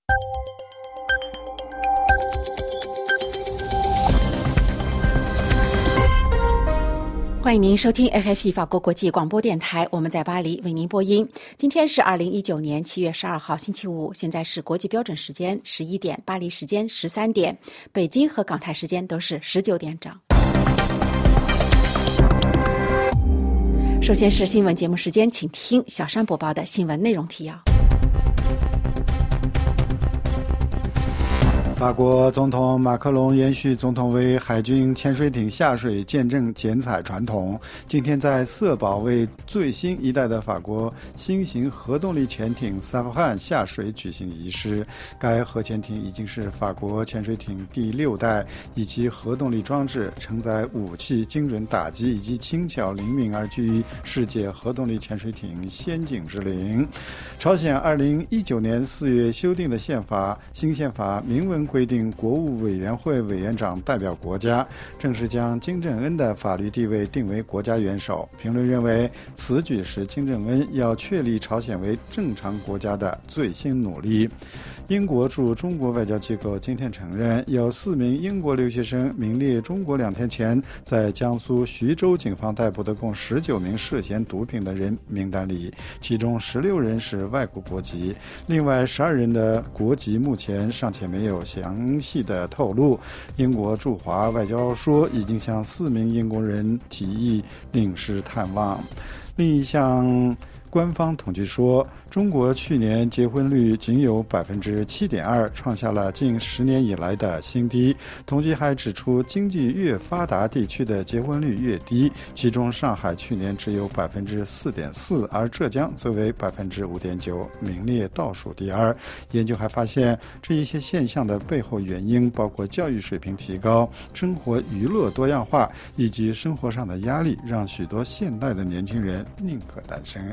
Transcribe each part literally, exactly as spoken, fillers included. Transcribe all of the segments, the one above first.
欢迎您收听 A F P 法国国际广播电台，我们在巴黎为您播音。今天是二零一九年七月十二号星期五，现在是国际标准时间十一点，巴黎时间十三点，北京和港台时间都是十九点整。首先是新闻节目时间，请听小山播报的新闻内容提要。 法国总统马克龙延续总统为海军潜水艇下水见证剪彩传统，今天在色堡为最新一代的法国新型核动力潜艇萨夫汉下水举行仪式。该核潜艇已经是法国潜水艇第六代，以其核动力装置、承载武器、精准打击以及轻巧灵敏而居于世界核动力潜水艇先进之林。朝鲜二零一九年四月修订的宪法，新宪法明文规定国务委员会委员长代表国家，正式将金正恩的法律地位定为国家元首。评论认为，此举是金正恩要确立朝鲜为正常国家的最新努力。英国驻中国外交机构今天承认，有四名英国留学生名列中国两天前在江苏徐州警方逮捕的共十九名涉嫌毒品的人名单里，其中十六人是外国国籍，另外十二人的国籍目前尚且没有详细的透露。英国驻华外交说，已经向四名英国人提议领事探望。另一项官方统计说，中国去年结婚率仅有百分之七点二，创下了近十年以来的新低。统计还指出，经济越发达地区的结婚率越低，其中上海去年只有百分之四点四，而浙江则为百分之五点九，名列倒数第二。研究还发现，这一些现象的背后原因包括教育水平提高、生活娱乐多样化以及生活上的压力，让许多现代的年轻人宁可单身。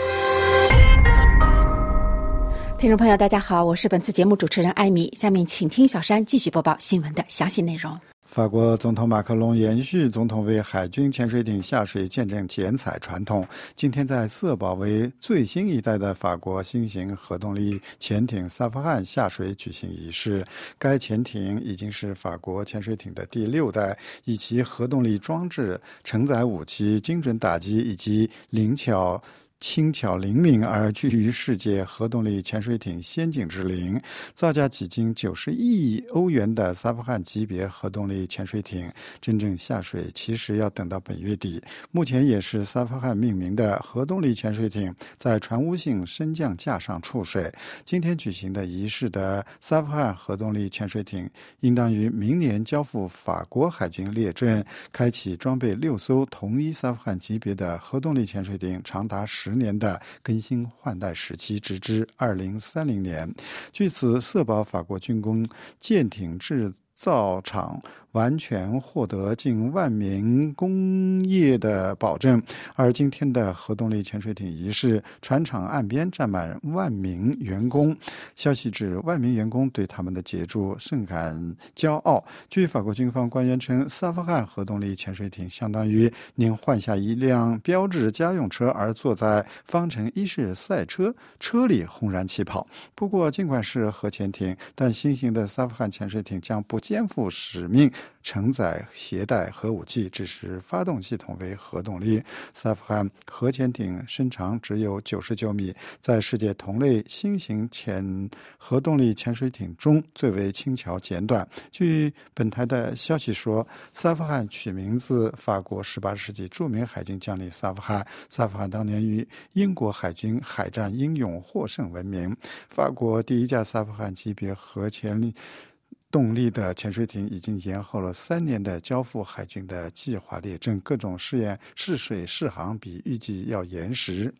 听众朋友大家好，我是本次节目主持人艾米，下面请听小山继续播报新闻的详细内容。 法国总统马克龙延续总统为海军潜水艇下水见证剪彩传统，今天在色堡为最新一代的法国新型核动力潜艇萨夫汉下水举行仪式。该潜艇已经是法国潜水艇的第六代，以其核动力装置、承载武器、精准打击以及灵巧轻巧灵敏而居于世界核动力潜水艇先进之林。造价几近九十亿欧元的萨夫汉级别核动力潜水艇真正下水其实要等到本月底。目前也是萨夫汉命名的核动力潜水艇在船坞性升降架上触水。今天举行的仪式的萨夫汉核动力潜水艇应当于明年交付法国海军列阵，开启装备六艘同一萨夫汉级别的核动力潜水艇长达十年的更新换代时期，直至二零三零年。据此，色堡法国军工舰艇制造厂完全获得近万名工业的保证，而今天的核动力潜水艇仪式，船厂岸边站满万名员工。消息指，万名员工对他们的杰出甚感骄傲。据法国军方官员称，萨夫汉核动力潜水艇相当于您换下一辆标致家用车，而坐在方程一式赛车车里轰然起跑。不过，尽管是核潜艇，但新型的萨夫汉潜水艇将不肩负使命承载携带核武器，只是发动系统为核动力。萨夫汉核潜艇身长只有九十九米，在世界同类新型潜核动力潜水艇中最为轻巧简短。据本台的消息说，萨夫汉取名自法国十八世纪著名海军将领萨夫汉。萨夫汉当年于英国海军海战英勇获胜闻名。法国第一架萨夫汉级别核潜动力的潜水艇已经延后了三年的交付海军的计划列阵，各种试验试水试航比预计要延时。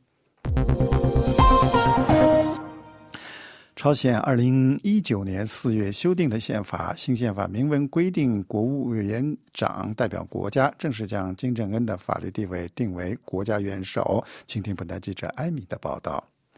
朝鲜二零一九年四月修订的宪法，新宪法明文规定国务委员长代表国家，正式将金正恩的法律地位定为国家元首。请听本台记者艾米的报道。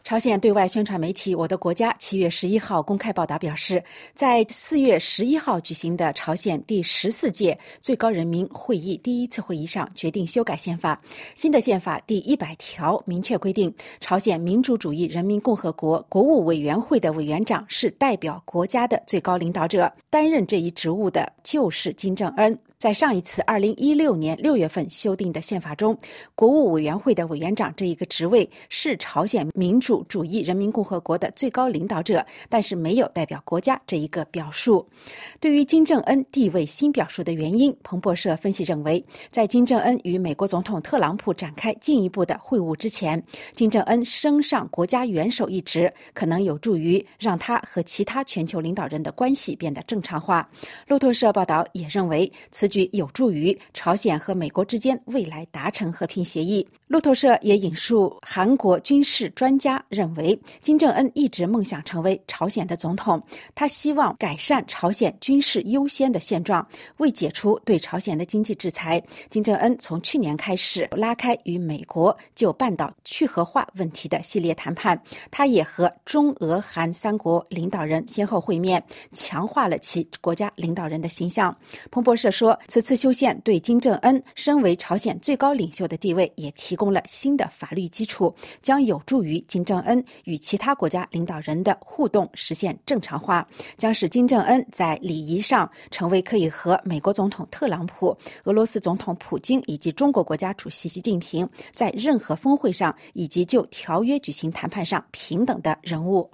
朝鲜对外宣传媒体我的国家七月十一号公开报道表示，在四月十一号举行的朝鲜第十四届最高人民会议第一次会议上决定修改宪法。新的宪法第一百条明确规定，朝鲜民主主义人民共和国国务委员会的委员长是代表国家的最高领导者，担任这一职务的就是金正恩。在上一次二零一六年六月份修订的宪法中，国务委员会的委员长这一个职位是朝鲜民主主义人民共和国的最高领导者，但是没有代表国家这一个表述。对于金正恩地位新表述的原因，彭博社分析认为，在金正恩与美国总统特朗普展开进一步的会晤之前，金正恩升上国家元首一职，可能有助于让他和其他全球领导人的关系变得正常化。路透社报道也认为，此举有助于朝鲜和美国之间未来达成和平协议。路透社也引述韩国军事专家认为，金正恩一直梦想成为朝鲜的总统，他希望改善朝鲜军事优先的现状。为解除对朝鲜的经济制裁，金正恩从去年开始拉开与美国就半岛去核化问题的系列谈判，他也和中俄韩三国领导人先后会面，强化了其国家领导人的形象。彭博社说，此次修宪对金正恩身为朝鲜最高领袖的地位也提供了新的法律基础，将有助于金正恩与其他国家领导人的互动实现正常化，将使金正恩在礼仪上成为可以和美国总统特朗普、俄罗斯总统普京以及中国国家主席习近平在任何峰会上以及就条约举行谈判上平等的人物。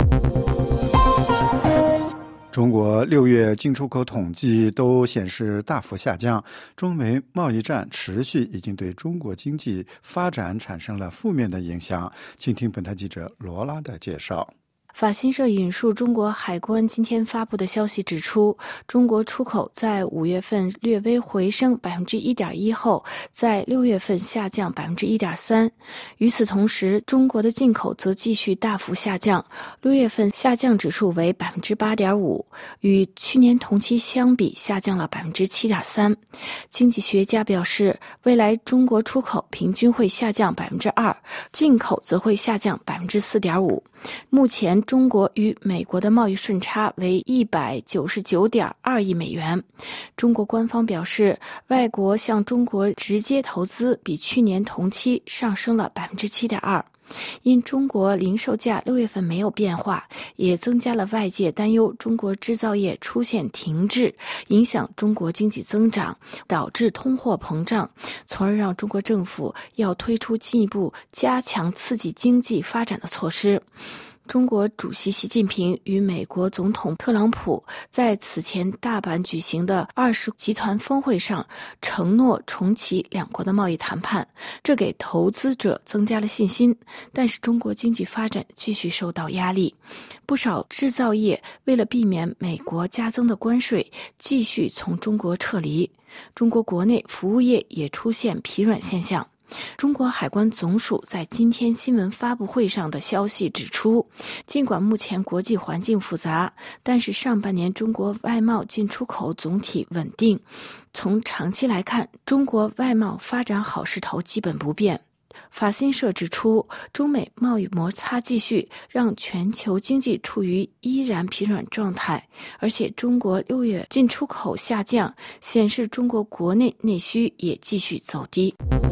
中国六月进出口统计都显示大幅下降，中美贸易战持续已经对中国经济发展产生了负面的影响。请听本台记者罗拉的介绍。 法新社引述中国海关今天发布的消息指出，中国出口在五月份略微回升 百分之一点一 后，在六月份下降 百分之一点三。与此同时，中国的进口则继续大幅下降，六月份下降指数为 百分之八点五， 与去年同期相比下降了 百分之七点三。经济学家表示，未来中国出口平均会下降 百分之二， 进口则会下降 百分之四点五。目前中国与美国的贸易顺差为一百九十九点二亿美元。中国官方表示，外国向中国直接投资比去年同期上升了 百分之七点二。因中国零售价六月份没有变化，也增加了外界担忧中国制造业出现停滞，影响中国经济增长，导致通货膨胀，从而让中国政府要推出进一步加强刺激经济发展的措施。中国主席习近平与美国总统特朗普在此前大阪举行的二十集团峰会上承诺重启两国的贸易谈判，这给投资者增加了信心。但是中国经济发展继续受到压力，不少制造业为了避免美国加增的关税，继续从中国撤离。中国国内服务业也出现疲软现象。中国海关总署在今天新闻发布会上的消息指出，尽管目前国际环境复杂，但是上半年中国外贸进出口总体稳定。从长期来看，中国外贸发展好势头基本不变。法新社指出，中美贸易摩擦继续，让全球经济处于依然疲软状态，而且中国六月进出口下降，显示中国国内内需也继续走低。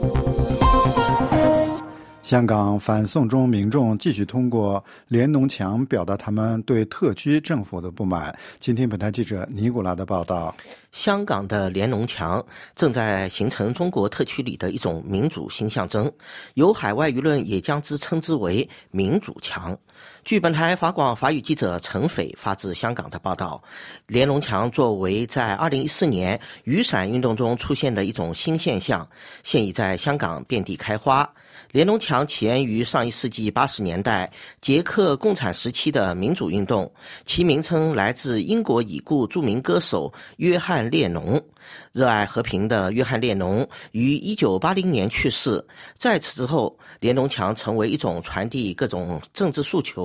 香港反送中民众继续通过连农墙表达他们对特区政府的不满。今天本台记者尼古拉的报道。 香港的连农墙正在形成中国特区里的一种民主新象征，有海外舆论也将之称之为民主墙。据本台法广法语记者陈斐发自香港的报道，连农墙作为在二零一四年雨伞运动中出现的一种新现象，现已在香港遍地开花。连农墙起源于上一世纪八十年代捷克共产时期的民主运动，其名称来自英国已故著名歌手约翰列侬。热爱和平的约翰列侬于一九八零年去世，在此之后，连农墙成为一种传递各种政治诉求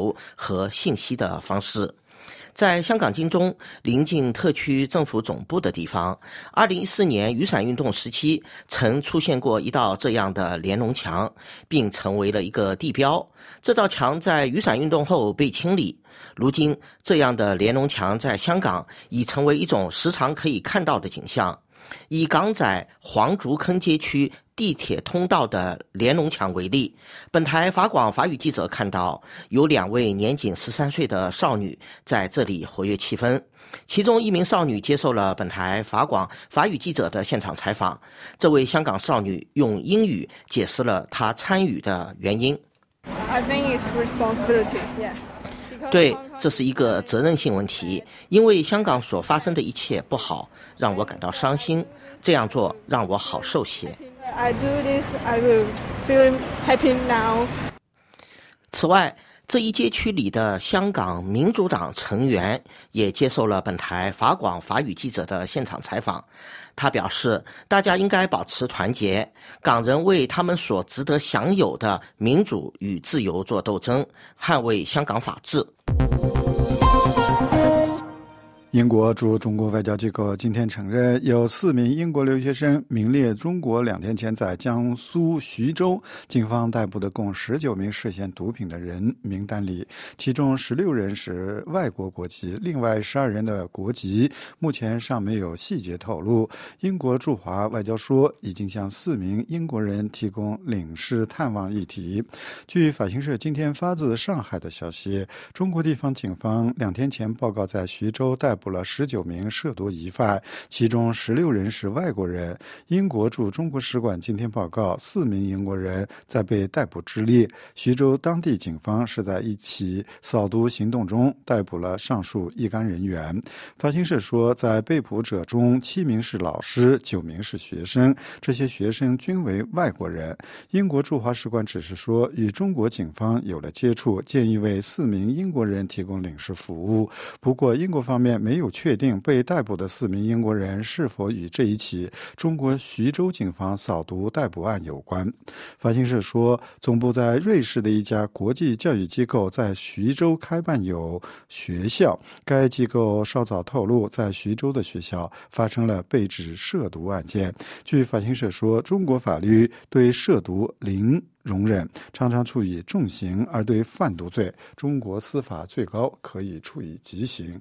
服和信息的方式。在香港金钟临近特区政府总部的地方，二零一四年雨伞运动时期曾出现过一道这样的连龙墙，并成为了一个地标。这道墙在雨伞运动后被清理，如今这样的连龙墙在香港已成为一种时常可以看到的景象。以港仔黄竹坑街区地铁通道的连龙墙为例，本台法广法语记者看到有两位年仅十三岁的少女在这里活跃气氛，其中一名少女接受了本台法广法语记者的现场采访。这位香港少女用英语解释了她参与的原因。 I think it's responsibility, yeah. 对，这是一个责任性问题，因为香港所发生的一切不好，让我感到伤心，这样做让我好受些。 I do this, I will feel happy now. 此外，这一街区里的香港民主党成员也接受了本台法广法语记者的现场采访。他表示，大家应该保持团结，港人为他们所值得享有的民主与自由做斗争，捍卫香港法治。 英国驻中国外交机构今天承认，有四名英国留学生名列中国两天前在江苏徐州警方逮捕的共十九名涉嫌毒品的人名单里，其中十六人是外国国籍，另外十二人的国籍目前尚没有细节透露。英国驻华外交说，已经向四名英国人提供领事探望议题。据法新社今天发自上海的消息，中国地方警方两天前报告在徐州逮捕了十九名涉毒疑犯，其中十六人是外国人。英国驻中国使馆今天报告，四名英国人在被逮捕之列。徐州当地警方是在一起扫毒行动中逮捕了上述一干人员。法新社说，在被捕者中，七名是老师，九名是学生，这些学生均为外国人。英国驻华使馆只是说，与中国警方有了接触，建议为四名英国人提供领事服务。不过，英国方面没有确定被逮捕的四名英国人是否与这一起中国徐州警方扫毒逮捕案有关。法新社说，总部在瑞士的一家国际教育机构在徐州开办有学校，该机构稍早透露，在徐州的学校发生了被指涉毒案件。据法新社说，中国法律对涉毒零容忍，常常处以重刑，而对贩毒罪，中国司法最高可以处以极刑。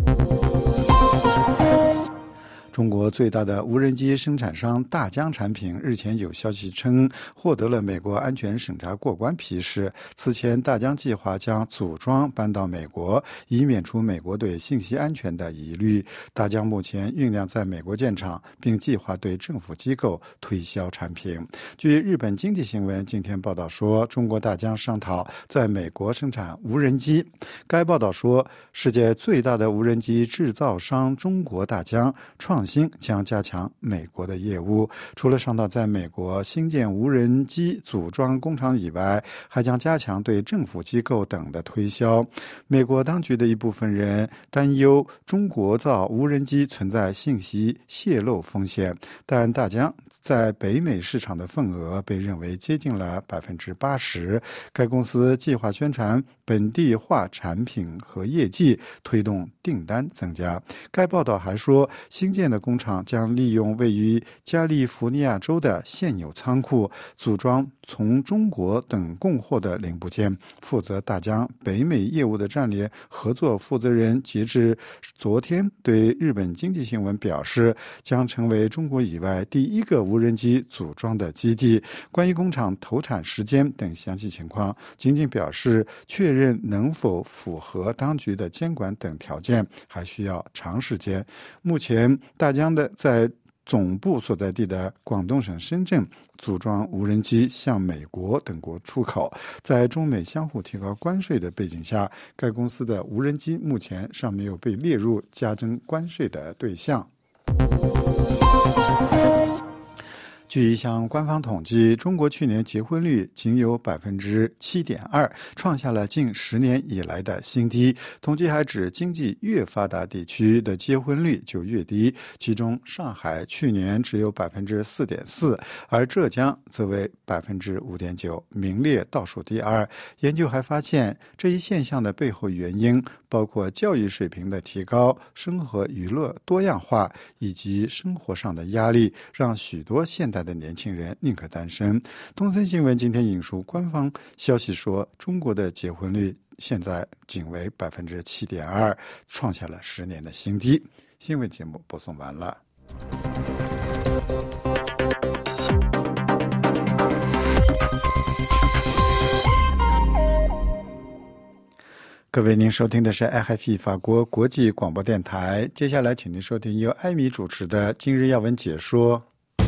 中国最大的无人机生产商大疆产品日前有消息称获得了美国安全审查过关批示。此前，大疆计划将组装搬到美国，以免除美国对信息安全的疑虑。大疆目前酝酿在美国建厂，并计划对政府机构推销产品。据日本经济新闻今天报道说，中国大疆商讨在美国生产无人机。该报道说，世界最大的无人机制造商中国大疆创新将加强美国的业务，除了商讨在美国新建无人机组装工厂以外，还将加强对政府机构等的推销。美国当局的一部分人担忧中国造无人机存在信息泄露风险，但大疆在北美市场的份额被认为接近了百分之八十。该公司计划宣传本地化产品和业绩，推动订单增加。该报道还说，新建的工厂将利用位于加利福尼亚州的现有仓库，组装从中国等供货的零部件。负责大疆北美业务的战略合作负责人截至昨天对日本经济新闻表示，将成为中国以外第一个无人机组装的基地。关于工厂投产时间等详细情况，仅仅表示确认能否符合当局的监管等条件还需要长时间。目前大疆的在总部所在地的广东省深圳组装无人机向美国等国出口。在中美相互提高关税的背景下，该公司的无人机目前尚没有被列入加征关税的对象。 据一项官方统计，中国去年结婚率仅有百分之七点二，创下了近十年以来的新低。统计还指，经济越发达地区的结婚率就越低，其中上海去年只有百分之四点四，而浙江则为百分之五点九，名列倒数第二。研究还发现，这一现象的背后原因包括教育水平的提高、生活娱乐多样化以及生活上的压力，让许多现代的年轻人宁可单身。东森新闻今天引述官方消息说，中国的结婚率现在仅为百分之七点二，创下了十年的新低。新闻节目播送完了。各位，您收听的是 R F I 法国国际广播电台。接下来，请您收听由艾米主持的今日要闻解说。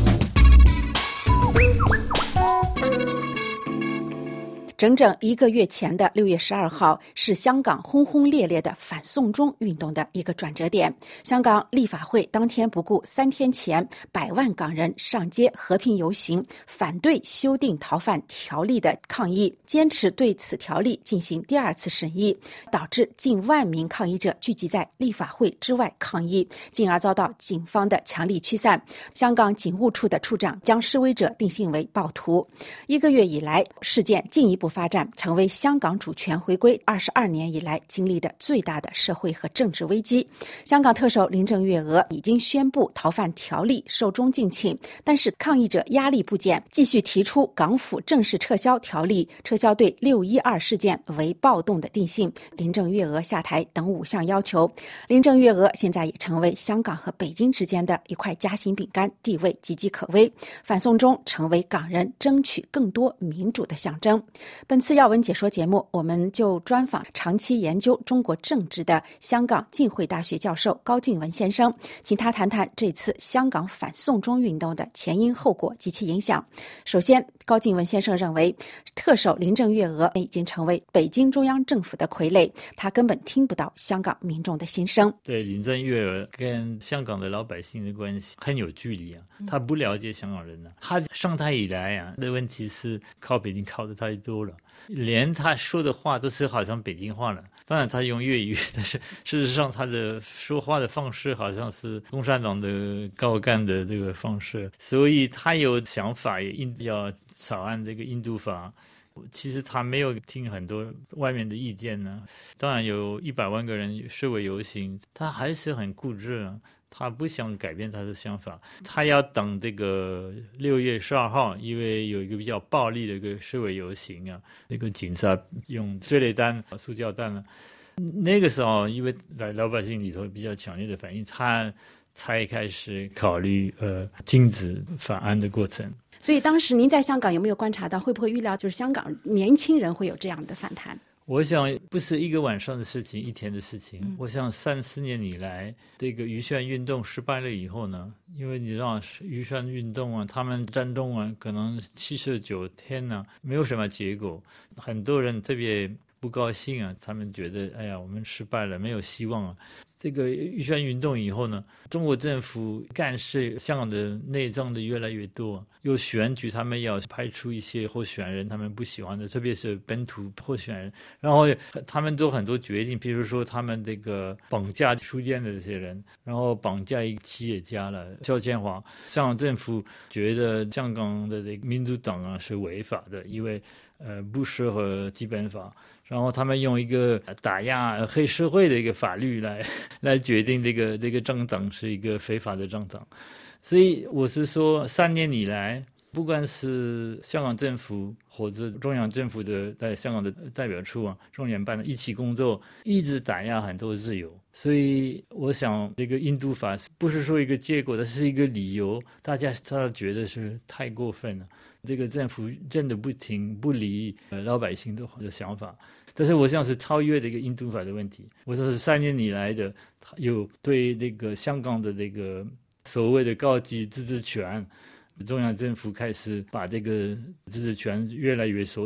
整整一个月前的六月十二号，是香港轰轰烈烈的反送中运动的一个转折点。香港立法会当天不顾三天前百万港人上街和平游行，反对修订逃犯条例的抗议，坚持对此条例进行第二次审议，导致近万名抗议者聚集在立法会之外抗议，进而遭到警方的强力驱散。香港警务处的处长将示威者定性为暴徒。一个月以来，事件进一步发展，成为香港主权回归二十二年以来经历的最大的社会和政治危机。香港特首林郑月娥已经宣布逃犯条例寿终正寝，但是抗议者压力不减，继续提出港府正式撤销条例、撤销对六一二事件为暴动的定性、林郑月娥下台等五项要求。林郑月娥现在也成为香港和北京之间的一块夹心饼干，地位岌岌可危。反送中成为港人争取更多民主的象征。本次要闻解说节目，我们就专访长期研究中国政治的香港浸会大学教授高静文先生，请他谈谈这次香港反送中运动的前因后果及其影响。首先，高静文先生认为，特首林郑月娥已经成为北京中央政府的傀儡，他根本听不到香港民众的心声。 对，林郑月娥跟香港的老百姓的关系很有距离啊，他不了解香港人啊。他上台以来啊，的问题是靠北京靠的太多了，连他说的话都是好像北京话了。当然他用粤语，但是事实上他的说话的方式好像是共产党的高干的这个方式，所以他有想法也要草案这个印度法。其实他没有听很多外面的意见呢。当然有一百万个人示威游行，他还是很固执啊，他不想改变他的想法，他要等这个六月十二号，因为有一个比较暴力的一个示威游行啊，那个警察用催泪弹、塑胶弹啊，那个时候因为老百姓里头比较强烈的反应，他才开始考虑呃禁止法案的过程。 所以当时您在香港有没有观察到，会不会预料就是香港年轻人会有这样的反弹？ 我想不是一个晚上的事情，一天的事情。嗯、我想三四年以来，这个渔船运动失败了以后呢，因为你知道渔船运动啊，他们战斗啊，可能七十九天呢、啊，没有什么结果，很多人特别不高兴啊，他们觉得哎呀，我们失败了，没有希望啊。这个渔船运动以后呢，中国政府干事香港的内政的越来越多，有选举他们要排除一些候选人他们不喜欢的，特别是本土候选人，然后他们做很多决定，比如说他们这个绑架书店的这些人，然后绑架一个企业家了肖建华，香港政府觉得香港的这个民主党啊是违法的，因为呃不适合基本法，然后他们用一个打压黑社会的一个法律来来决定这个这个政党是一个非法的政党。所以我是说，三年以来，不管是香港政府或者中央政府的在香港的代表处啊、中联办的一起工作，一直打压很多自由。所以我想，这个印度法不是说一个结果，它是一个理由，大家他觉得是太过分了。这个政府真的不听不理呃老百姓的的想法，但是我想是超越这个印度法的问题。我说是三年以来的有对这个香港的这个所谓的高级自治权，中央政府开始把这个自治权越来越缩小，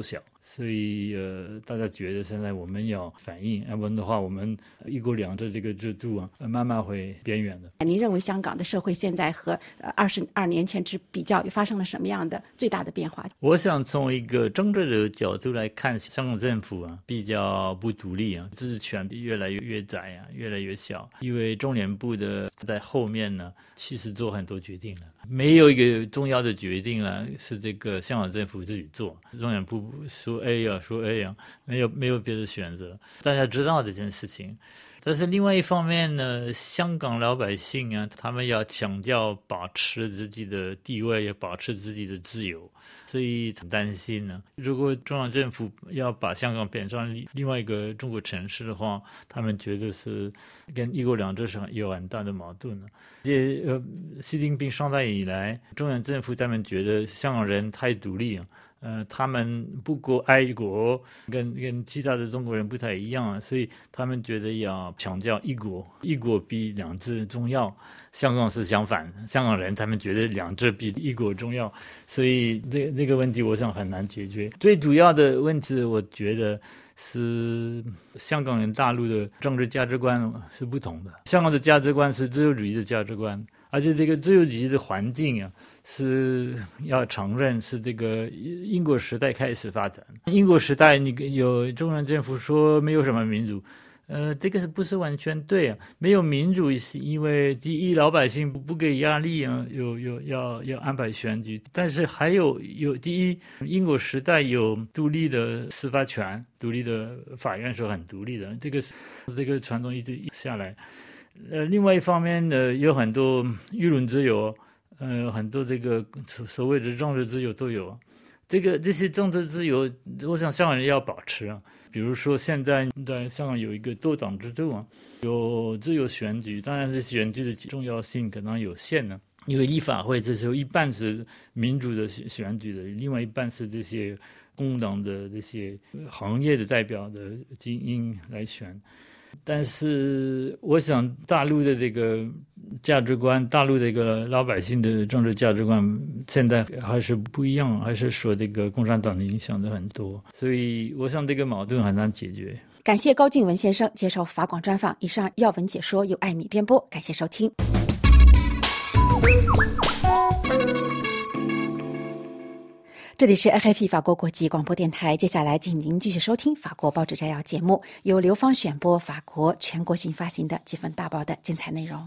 所以呃，大家觉得现在我们要反应，要不然的话，我们一国两制这个制度啊，慢慢会边缘的。 您认为香港的社会现在和呃二十二年前之比较，发生了什么样的最大的变化？ 我想从一个政治的角度来看，香港政府啊比较不独立啊，自治权越来越越窄啊，越来越小。因为中联部的在后面呢，其实做很多决定了，没有一个重要的决定了是这个香港政府自己做。中联部说 A 啊，说 A 啊，没有没有别的选择，大家知道这件事情。但是另外一方面呢，香港老百姓啊，他们要强调保持自己的地位，要保持自己的自由，所以很担心呢。如果中央政府要把香港变成另外一个中国城市的话，他们觉得是跟一国两制上有很大的矛盾了。这呃，习近平上台以来，中央政府他们觉得香港人太独立了。呃，他们不够爱国，跟跟其他的中国人不太一样，所以他们觉得要强调一国，一国比两制重要。香港是相反，香港人他们觉得两制比一国重要，所以这这个问题我想很难解决。最主要的问题，我觉得是香港人大陆的政治价值观是不同的。香港的价值观是自由主义的价值观，而且这个自由主义的环境啊，是要承认是这个英国时代开始发展。英国时代你有中央政府说没有什么民主，呃，这个是不是完全对啊？没有民主是因为第一老百姓不不给压力啊，有有要要安排选举，但是还有有第一英国时代有独立的司法权，独立的法院是很独立的，这个这个传统一直下来。呃，另外一方面呢，有很多舆论自由，呃，很多这个所谓的政治自由都有。这个这些政治自由，我想香港人要保持啊。比如说，现在在香港有一个多党制度啊，有自由选举，当然是选举的重要性可能有限呢。因为立法会这时候一半是民主的选举的，另外一半是这些工党的这些行业的代表的精英来选。但是我想大陆的这个价值观，大陆的一个老百姓的政治价值观现在还是不一样，还是受这个共产党的影响的很多，所以我想这个矛盾很难解决。 感谢高静文先生接受法广专访，以上要闻解说由艾米编播，感谢收听。这里是 R F I 法国国际广播电台，接下来请您继续收听法国报纸摘要节目，由刘芳选播法国全国性发行的几份大报的精彩内容。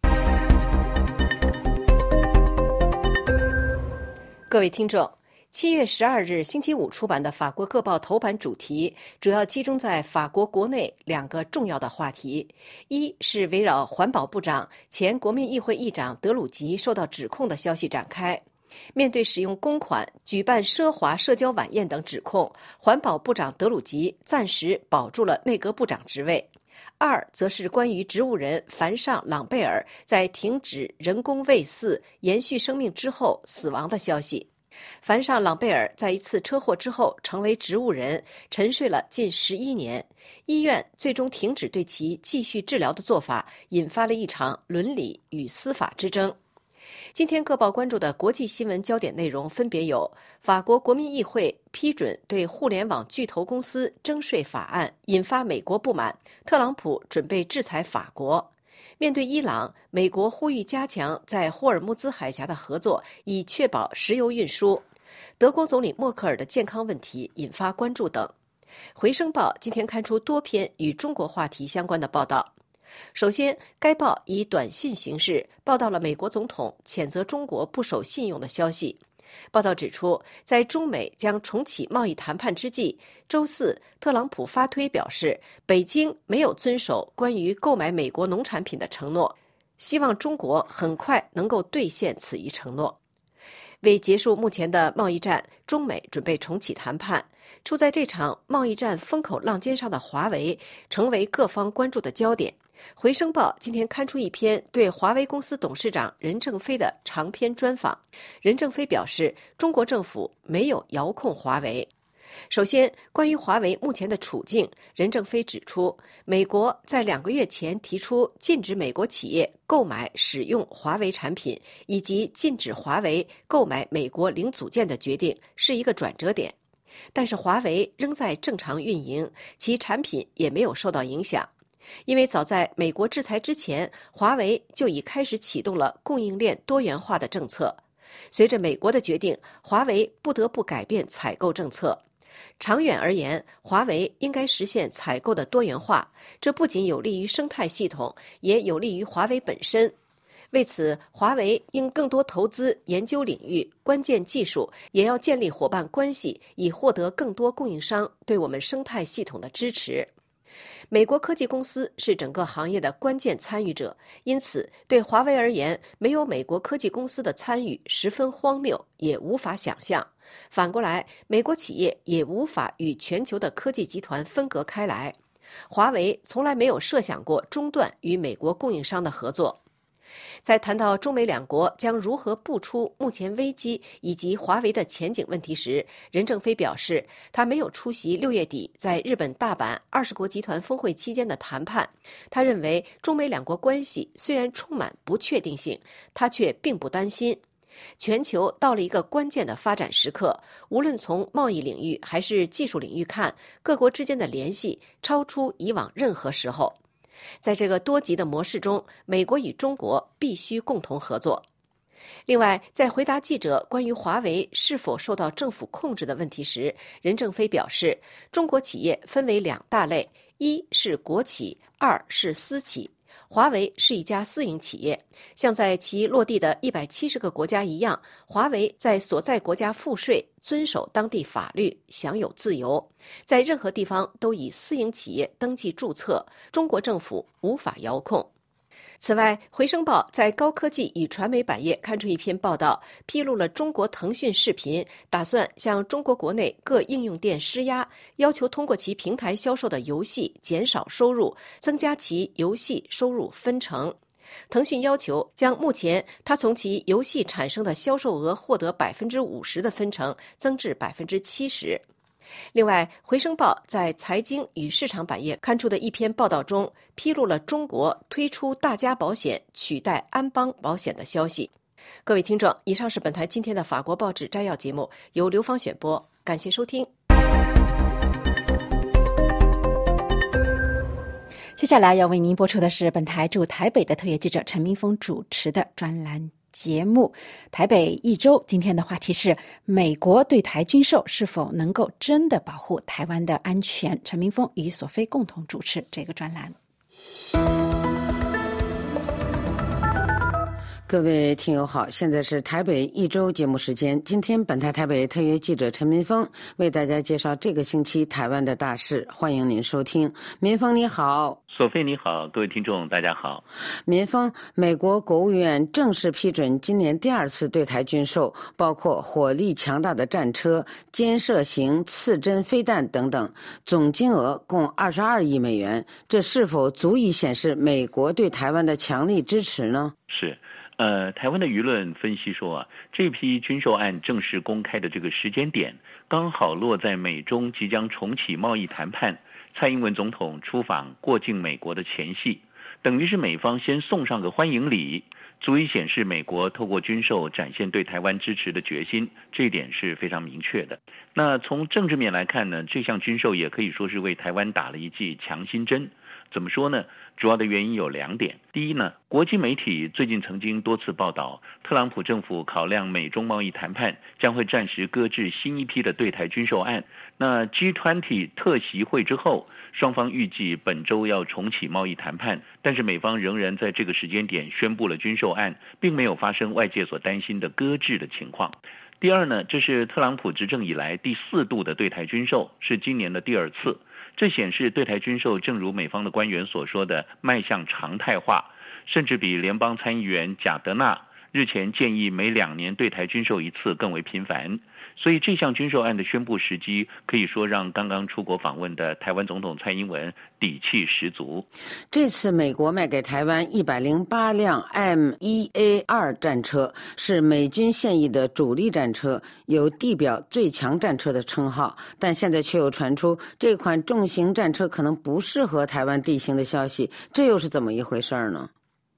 各位听众，七月十二日星期五出版的法国各报头版主题主要集中在法国国内两个重要的话题，一是围绕环保部长、前国民议会议长德鲁吉受到指控的消息展开。面对使用公款举办奢华社交晚宴等指控，环保部长德鲁吉暂时保住了内阁部长职位。二则是关于植物人凡尚·朗贝尔在停止人工喂饲延续生命之后死亡的消息。凡尚·朗贝尔在一次车祸之后成为植物人，沉睡了近十一年，医院最终停止对其继续治疗的做法，引发了一场伦理与司法之争。今天各报关注的国际新闻焦点内容分别有：法国国民议会批准对互联网巨头公司征税法案，引发美国不满，特朗普准备制裁法国；面对伊朗，美国呼吁加强在霍尔木兹海峡的合作，以确保石油运输；德国总理默克尔的健康问题引发关注等。回声报今天刊出多篇与中国话题相关的报道。首先，该报以短信形式报道了美国总统谴责中国不守信用的消息。报道指出，在中美将重启贸易谈判之际，周四特朗普发推表示，北京没有遵守关于购买美国农产品的承诺，希望中国很快能够兑现此一承诺。为结束目前的贸易战，中美准备重启谈判。处在这场贸易战风口浪尖上的华为成为各方关注的焦点。回声报今天刊出一篇对华为公司董事长任正非的长篇专访。任正非表示，中国政府没有遥控华为。首先，关于华为目前的处境，任正非指出，美国在两个月前提出禁止美国企业购买使用华为产品，以及禁止华为购买美国零组件的决定是一个转折点。 但是华为仍在正常运营，其产品也没有受到影响。因为早在美国制裁之前，华为就已开始启动了供应链多元化的政策。随着美国的决定，华为不得不改变采购政策。长远而言，华为应该实现采购的多元化，这不仅有利于生态系统，也有利于华为本身。为此，华为应更多投资研究领域、关键技术，也要建立伙伴关系，以获得更多供应商对我们生态系统的支持。美国科技公司是整个行业的关键参与者，因此对华为而言，没有美国科技公司的参与十分荒谬，也无法想象。反过来，美国企业也无法与全球的科技集团分隔开来。华为从来没有设想过中断与美国供应商的合作。在谈到中美两国将如何步出目前危机以及华为的前景问题时，任正非表示，他没有出席六月底在日本大阪二十国集团峰会期间的谈判。他认为，中美两国关系虽然充满不确定性，他却并不担心。全球到了一个关键的发展时刻，无论从贸易领域还是技术领域看，各国之间的联系超出以往任何时候。在这个多极的模式中，美国与中国必须共同合作。另外，在回答记者关于华为是否受到政府控制的问题时，任正非表示，中国企业分为两大类，一是国企，二是私企。华为是一家私营企业，像在其落地的一百七十个国家一样，华为在所在国家付税，遵守当地法律，享有自由，在任何地方都以私营企业登记注册，中国政府无法遥控。此外，回声报在高科技与传媒版页刊出一篇报道，披露了中国腾讯视频打算向中国国内各应用店施压，要求通过其平台销售的游戏减少收入，增加其游戏收入分成。腾讯要求将目前它从其游戏产生的销售额获得百分之五十的分成增至百分之七十。另外，回声报在财经与市场版页刊出的一篇报道中，披露了中国推出大家保险取代安邦保险的消息。各位听众，以上是本台今天的法国报纸摘要节目，由刘芳选播，感谢收听。 接下来要为您播出的是本台驻台北的特约记者陈明峰主持的专栏节目台北一周。今天的话题是美国对台军售是否能够真的保护台湾的安全。陈明峰与索菲共同主持这个专栏。 各位听友好，现在是台北一周节目时间。今天本台台北特约记者陈民峰为大家介绍这个星期台湾的大事，欢迎您收听。民峰你好。 索菲你好，各位听众大家好。 民峰，美国国务院正式批准今年第二次对台军售，包括火力强大的战车、肩射型刺针飞弹等等，总金额共二十二亿美元。这是否足以显示美国对台湾的强力支持呢？ 是。呃，台湾的舆论分析说啊，这批军售案正式公开的这个时间点，刚好落在美中即将重启贸易谈判，蔡英文总统出访过境美国的前夕，等于是美方先送上个欢迎礼，足以显示美国透过军售展现对台湾支持的决心，这一点是非常明确的。那从政治面来看呢，这项军售也可以说是为台湾打了一剂强心针。怎么说呢？主要的原因有两点。第一呢，国际媒体最近曾经多次报道，特朗普政府考量美中贸易谈判，将会暂时搁置新一批的对台军售案。那 G 二十 特席会之后，双方预计本周要重启贸易谈判，但是美方仍然在这个时间点宣布了军售案，并没有发生外界所担心的搁置的情况。第二呢，这是特朗普执政以来第四度的对台军售，是今年的第二次。这显示对台军售正如美方的官员所说的迈向常态化，甚至比联邦参议员贾德纳日前建议每两年对台军售一次更为频繁。所以这项军售案的宣布时机，可以说让刚刚出国访问的台湾总统蔡英文底气十足。 这次美国卖给台湾一百零八辆 M 一 A 二 战车，是美军现役的主力战车，有地表最强战车的称号，但现在却又传出这款重型战车可能不适合台湾地形的消息，这又是怎么一回事呢？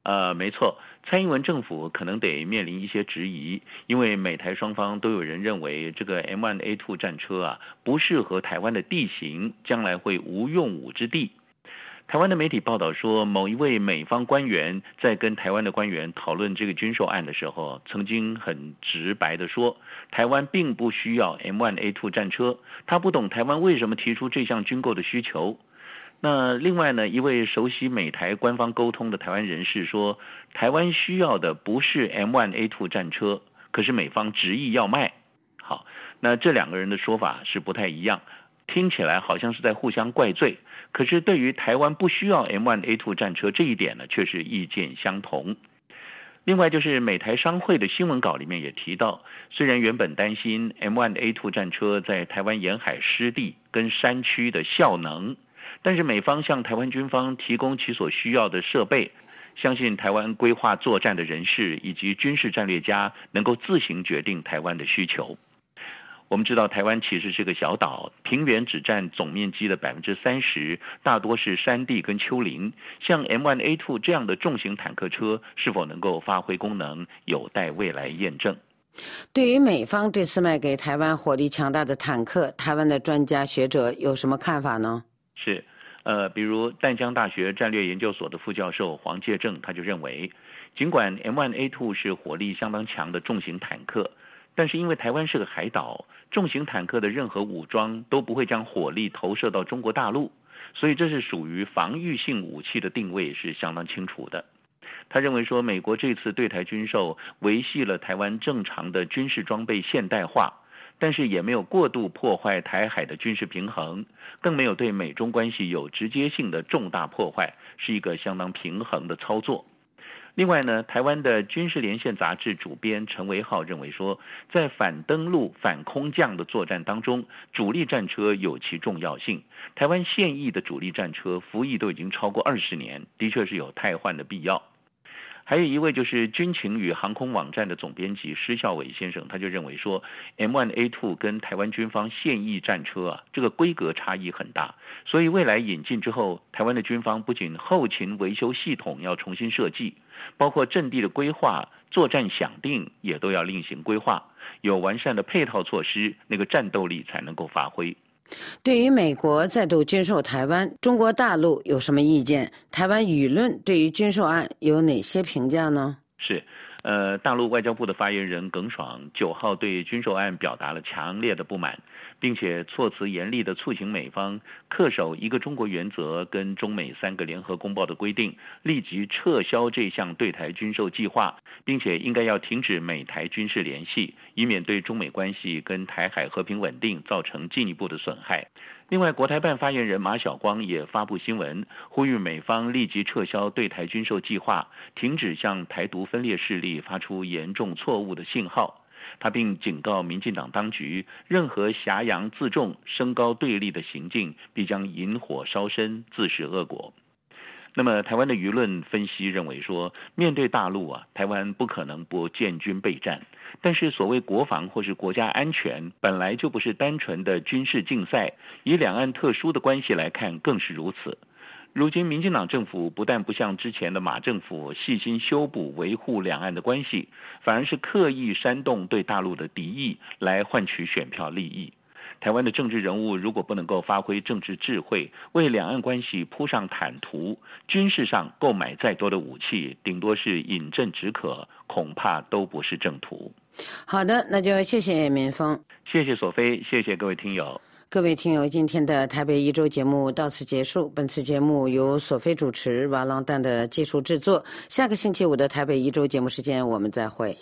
呃，没错，蔡英文政府可能得面临一些质疑，因为美台双方都有人认为这个 M 一 A 二 战车啊不适合台湾的地形，将来会无用武之地。台湾的媒体报道说，某一位美方官员在跟台湾的官员讨论这个军售案的时候，曾经很直白地说，台湾并不需要 M 一 A 二 战车，他不懂台湾为什么提出这项军购的需求。那另外呢，一位熟悉美台官方沟通的台湾人士说，台湾需要的不是 M 一 A 二 战车，可是美方执意要卖。好，那这两个人的说法是不太一样，听起来好像是在互相怪罪，可是对于台湾不需要 M 一 A 二 战车这一点呢，却是意见相同。另外就是美台商会的新闻稿里面也提到，虽然原本担心 M 一 A 二 战车在台湾沿海湿地跟山区的效能，但是美方向台湾军方提供其所需要的设备，相信台湾规划作战的人士以及军事战略家能够自行决定台湾的需求。我们知道台湾其实是个小岛，平原只占总面积的 百分之三十， 大多是山地跟丘陵，像 M 一 A 二 这样的重型坦克车是否能够发挥功能，有待未来验证。 对于美方这次卖给台湾火力强大的坦克，台湾的专家学者有什么看法呢？ 是呃，比如淡江大学战略研究所的副教授黄介正，他就认为，尽管 M 一 A 二 是火力相当强的重型坦克，但是因为台湾是个海岛，重型坦克的任何武装都不会将火力投射到中国大陆，所以这是属于防御性武器的定位是相当清楚的。他认为说，美国这次对台军售维系了台湾正常的军事装备现代化，但是也没有过度破坏台海的军事平衡，更没有对美中关系有直接性的重大破坏，是一个相当平衡的操作。另外呢，台湾的军事连线杂志主编陈维浩认为说，在反登陆、反空降的作战当中，主力战车有其重要性。台湾现役的主力战车服役都已经超过二十年，的确是有汰换的必要。还有一位就是军情与航空网站的总编辑施孝伟先生，他就认为说 M 一 A 二 跟台湾军方现役战车啊，这个规格差异很大，所以未来引进之后，台湾的军方不仅后勤维修系统要重新设计，包括阵地的规划、作战想定也都要另行规划，有完善的配套措施，那个战斗力才能够发挥。 对于美国再度军售台湾，中国大陆有什么意见？台湾舆论对于军售案有哪些评价呢？ 是呃，大陆外交部的发言人耿爽九号对军售案表达了强烈的不满，并且措辞严厉地促请美方恪守一个中国原则跟中美三个联合公报的规定，立即撤销这项对台军售计划，并且应该要停止美台军事联系，以免对中美关系跟台海和平稳定造成进一步的损害。另外，国台办发言人马晓光也发布新闻，呼吁美方立即撤销对台军售计划，停止向台独分裂势力发出严重错误的信号。他并警告民进党当局，任何挟洋自重、升高对立的行径，必将引火烧身，自食恶果。那么台湾的舆论分析认为说，面对大陆啊，台湾不可能不建军备战，但是所谓国防或是国家安全本来就不是单纯的军事竞赛，以两岸特殊的关系来看更是如此。如今民进党政府不但不像之前的马政府细心修补维护两岸的关系，反而是刻意煽动对大陆的敌意来换取选票利益。台湾的政治人物如果不能够发挥政治智慧，为两岸关系铺上坦途，军事上购买再多的武器，顶多是饮鸩止渴，恐怕都不是正途。 好的，那就谢谢民峰， 谢谢索菲，谢谢各位听友。 各位听友，今天的台北一周节目到此结束。本次节目由索菲主持，瓦朗蛋的技术制作。下个星期五的台北一周节目时间，我们再会。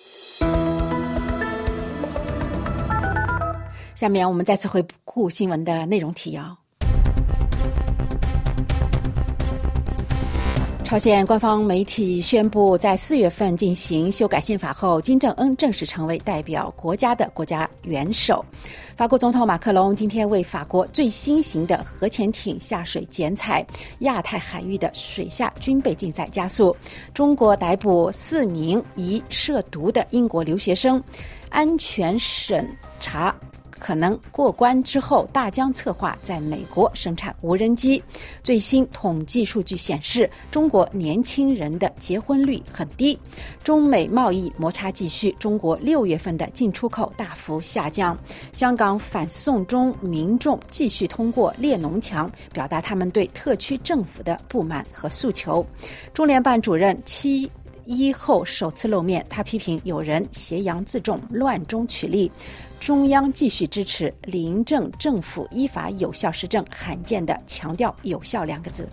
下面我们再次回顾新闻的内容提要。朝鲜官方媒体宣布，在四月份进行修改宪法后，金正恩正式成为代表国家的国家元首。法国总统马克龙今天为法国最新型的核潜艇下水检采，亚太海域的水下军备竞赛加速。中国逮捕四名疑涉毒的英国留学生，安全审查可能过关之后大疆策划在美国生产无人机。最新统计数据显示，中国年轻人的结婚率很低。中美贸易摩擦继续，中国六月份的进出口大幅下降。香港反送中民众继续通过列侬墙表达他们对特区政府的不满和诉求。中联办主任七一后首次露面，他批评有人挟洋自重、乱中取利。中央继续支持临政政府依法有效施政，罕见地强调有效两个字。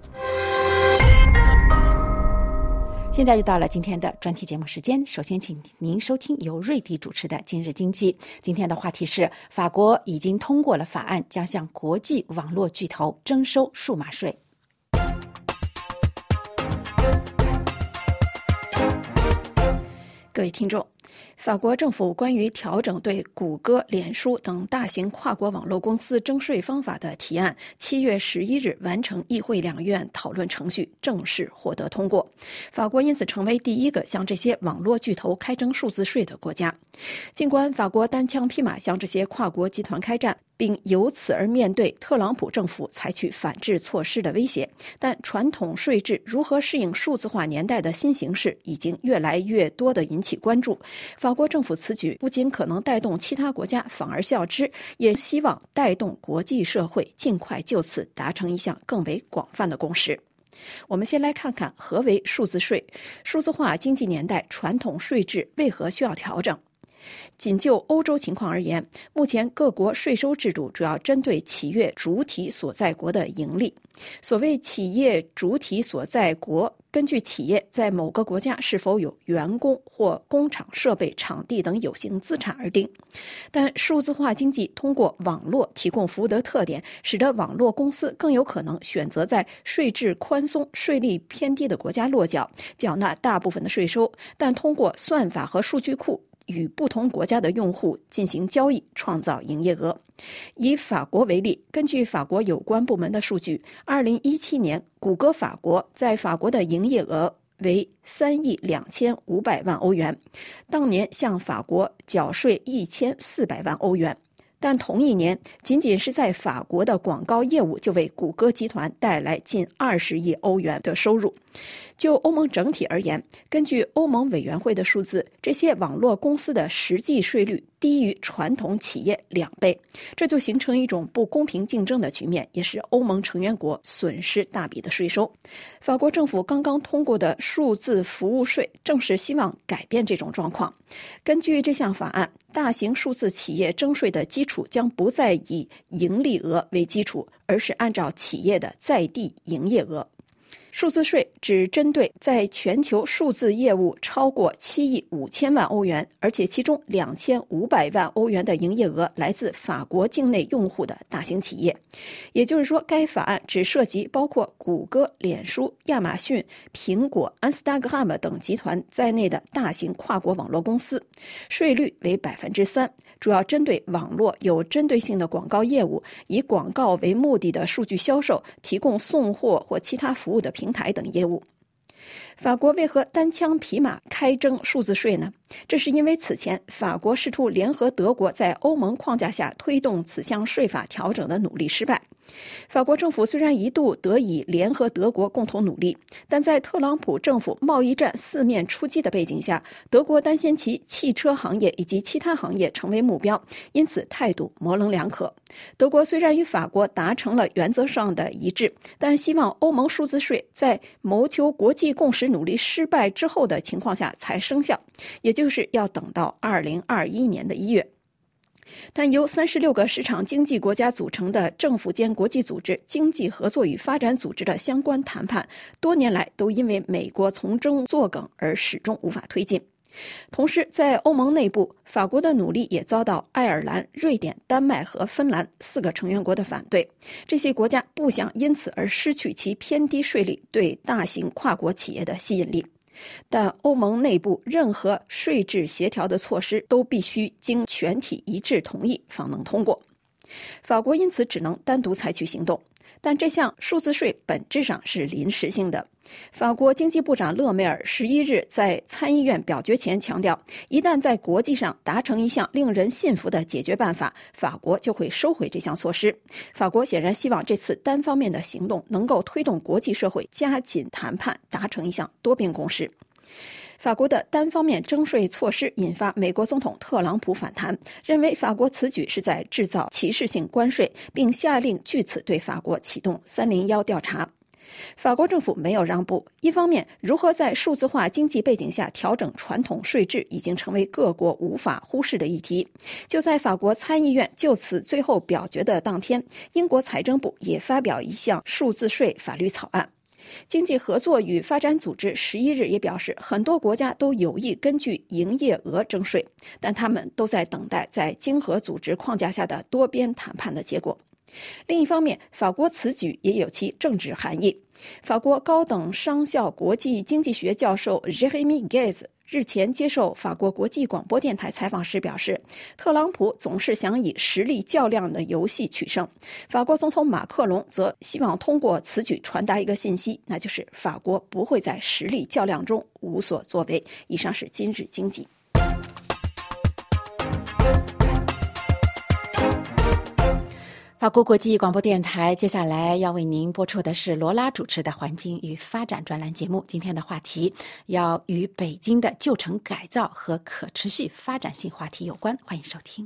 现在又到了今天的专题节目时间，首先请您收听由瑞迪主持的今日经济。今天的话题是，法国已经通过了法案，将向国际网络巨头征收数码税。 各位听众，法国政府关于调整对谷歌、脸书等大型跨国网络公司征税方法的提案，七月十一日完成议会两院讨论程序，正式获得通过。法国因此成为第一个向这些网络巨头开征数字税的国家。尽管法国单枪匹马向这些跨国集团开战，并由此而面对特朗普政府采取反制措施的威胁，但传统税制如何适应数字化年代的新形势已经越来越多地引起关注。法国政府此举不仅可能带动其他国家仿而效之，也希望带动国际社会尽快就此达成一项更为广泛的共识。我们先来看看何为数字税，数字化经济年代传统税制为何需要调整。仅就欧洲情况而言，目前各国税收制度主要针对企业主体所在国的盈利。所谓企业主体所在国，根据企业在某个国家是否有员工或工厂、设备、场地等有形资产而定。但数字化经济通过网络提供服务的特点，使得网络公司更有可能选择在税制宽松、税率偏低的国家落脚，缴纳大部分的税收，但通过算法和数据库与不同国家的用户进行交易，创造营业额。以法国为例，根据法国有关部门的数据，二零一七年谷歌法国在法国的营业额为三亿两千五百万欧元，当年向法国缴税一千四百万欧元。但同一年，仅仅是在法国的广告业务就为谷歌集团带来近二十亿欧元的收入。就欧盟整体而言，根据欧盟委员会的数字，这些网络公司的实际税率低于传统企业两倍，这就形成一种不公平竞争的局面，也是欧盟成员国损失大笔的税收。法国政府刚刚通过的数字服务税正是希望改变这种状况。根据这项法案，大型数字企业征税的基础将不再以盈利额为基础，而是按照企业的在地营业额。数字税只针对在全球数字业务超过七亿五千万欧元，而且其中两千五百万欧元的营业额来自法国境内用户的大型企业。也就是说，该法案只涉及包括谷歌、脸书、亚马逊、苹果、Instagram 等集团在内的大型跨国网络公司，税率为百分之三，主要针对网络有针对性的广告业务，以广告为目的的数据销售、提供送货或其他服务的平台等业务。法国为何单枪匹马开征数字税呢？这是因为此前法国试图联合德国在欧盟框架下推动此项税法调整的努力失败。法国政府虽然一度得以联合德国共同努力，但在特朗普政府贸易战四面出击的背景下，德国担心其汽车行业以及其他行业成为目标，因此态度模棱两可。德国虽然与法国达成了原则上的一致，但希望欧盟数字税在谋求国际共识努力失败之后的情况下才生效，也就是要等到二零二一年的一月。但由三十六个市场经济国家组成的政府间国际组织经济合作与发展组织的相关谈判，多年来都因为美国从中作梗而始终无法推进。同时，在欧盟内部，法国的努力也遭到爱尔兰、瑞典、丹麦和芬兰四个成员国的反对。这些国家不想因此而失去其偏低税率对大型跨国企业的吸引力。但欧盟内部任何税制协调的措施都必须经全体一致同意方能通过。法国因此只能单独采取行动。 但这项数字税本质上是临时性的。法国经济部长勒梅尔十一日在参议院表决前强调，一旦在国际上达成一项令人信服的解决办法，法国就会收回这项措施。法国显然希望这次单方面的行动能够推动国际社会加紧谈判，达成一项多边共识。法国的单方面征税措施引发美国总统特朗普反弹，认为法国此举是在制造歧视性关税，并下令据此对法国启动三零一调查。法国政府没有让步，一方面，如何在数字化经济背景下调整传统税制已经成为各国无法忽视的议题。就在法国参议院就此最后表决的当天，英国财政部也发表一项数字税法律草案。经济合作与发展组织十一日也表示，很多国家都有意根据营业额征税，但他们都在等待在经合组织框架下的多边谈判的结果。另一方面，法国此举也有其政治含义。法国高等商校国际经济学教授 Jérémy Gaz 日前接受法国国际广播电台采访时表示，特朗普总是想以实力较量的游戏取胜，法国总统马克龙则希望通过此举传达一个信息，那就是法国不会在实力较量中无所作为。以上是今日经济。 法国国际广播电台接下来要为您播出的是罗拉主持的环境与发展专栏节目。今天的话题要与北京的旧城改造和可持续发展性话题有关，欢迎收听。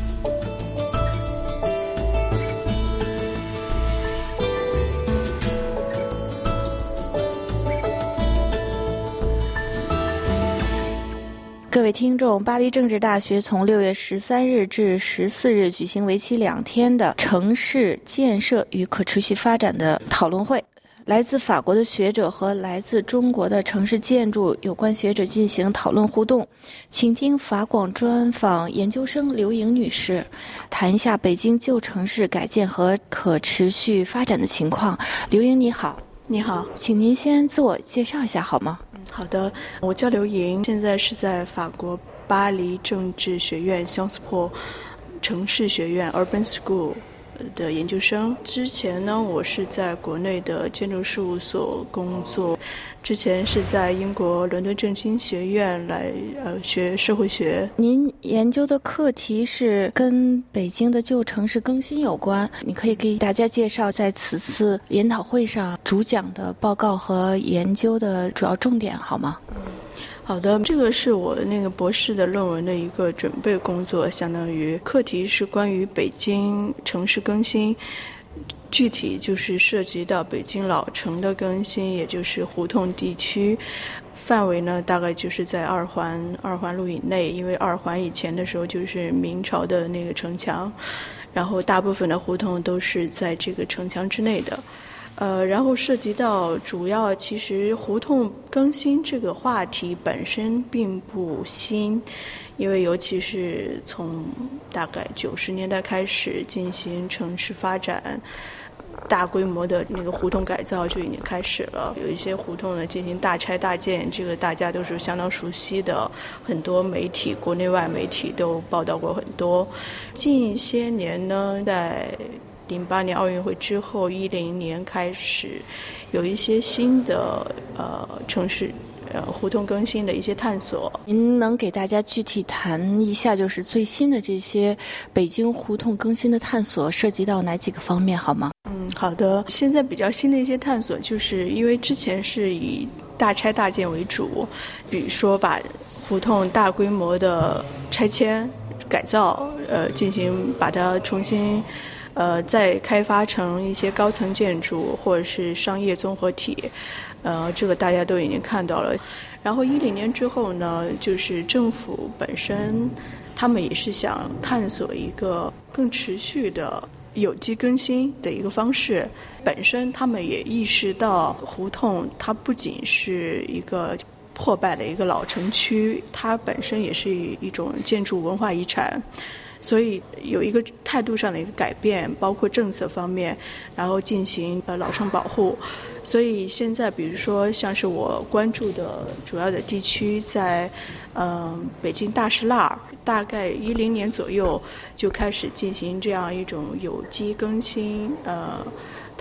各位听众，巴黎政治大学从六月十三日至十四日举行为期两天的城市建设与可持续发展的讨论会。来自法国的学者和来自中国的城市建筑有关学者进行讨论互动。请听法广专访研究生刘莹女士，谈一下北京旧城市改建和可持续发展的情况。刘莹你好。 你好， 请您先自我介绍一下好吗？ 嗯，好的，我叫刘莹，现在是在法国巴黎政治学院香斯坡城市学院 Urban School 的研究生。之前呢，我是在国内的建筑事务所工作，之前是在英国伦敦政经学院来呃学社会学。 您研究的课题是跟北京的旧城市更新有关，你可以给大家介绍在此次研讨会上主讲的报告和研究的主要重点好吗？ 好的，这个是我那个博士的论文的一个准备工作，相当于课题是关于北京城市更新，具体就是涉及到北京老城的更新，也就是胡同地区，范围呢大概就是在二环二环路以内，因为二环以前的时候就是明朝的那个城墙，然后大部分的胡同都是在这个城墙之内的。呃，然后涉及到主要，其实胡同更新这个话题本身并不新，因为尤其是从大概九十年代开始进行城市发展，大规模的那个胡同改造就已经开始了。有一些胡同呢进行大拆大建，这个大家都是相当熟悉的，很多媒体国内外媒体都报道过很多。近些年呢，在零八年奥运会之后，一零年开始有一些新的呃城市呃胡同更新的一些探索。 您能给大家具体谈一下，就是最新的这些北京胡同更新的探索涉及到哪几个方面好吗？ 嗯，好的。现在比较新的一些探索，就是因为之前是以大拆大建为主，比如说把胡同大规模的拆迁改造，呃，进行把它重新。呃，再开发成一些高层建筑或者是商业综合体，呃，这个大家都已经看到了。然后一零年之后呢，就是政府本身，他们也是想探索一个更持续的有机更新的一个方式。本身他们也意识到，胡同它不仅是一个破败的一个老城区，它本身也是一种建筑文化遗产。所以有一个态度上的一个改变，包括政策方面，然后进行呃老城保护。所以现在比如说像是我关注的主要的地区在嗯、呃、北京大石栏，大概一零年左右就开始进行这样一种有机更新，呃